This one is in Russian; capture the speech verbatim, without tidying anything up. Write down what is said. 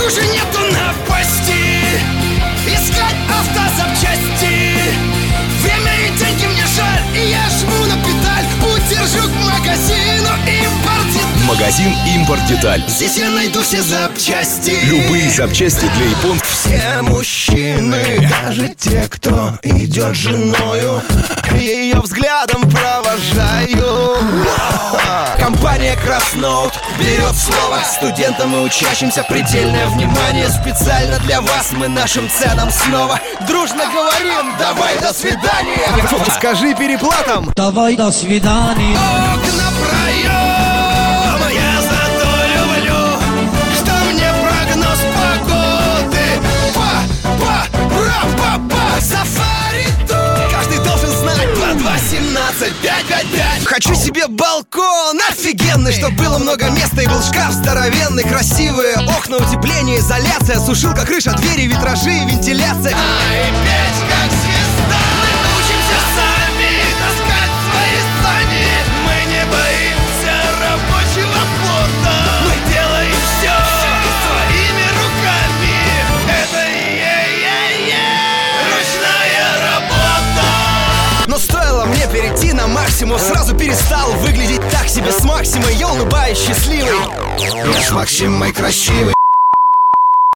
уже нету напасти. Искать автозапчасти. Время и деньги мне жаль, и я жму на педаль. Путь держу к магазину «Импорт-Деталь». Магазин «Импорт-Деталь». Здесь я найду все запчасти. Любые запчасти для японцев. Все мужчины, даже те, кто идет с женою, ее взглядом провожаю. Компания «Красноут» берет слово. Студентам и учащимся предельное внимание. Специально для вас мы нашим ценам снова дружно говорим: давай, до свидания. Скажи переплатам: давай, до свидания. Окна проем, я зато люблю, что мне прогноз погоды. Па-па-ра-па-па, сафари тур. Каждый должен знать два два семнадцать пять пять пять. Хочу себе балкон офигенный, чтоб было много места и был шкаф здоровенный. Красивые окна, утепление, изоляция, сушилка, крыша, двери, витражи, вентиляция. А и петь как звезда. Мы научимся сами таскать свои сани. Мы не боимся рабочего флота. Мы делаем все своими руками. Это е-е-е ручная работа. Но стоило мне перейти на максимум, сразу перестал выглядеть так себе с Максимой. Я улыбаюсь счастливый, я с Максимой красивый.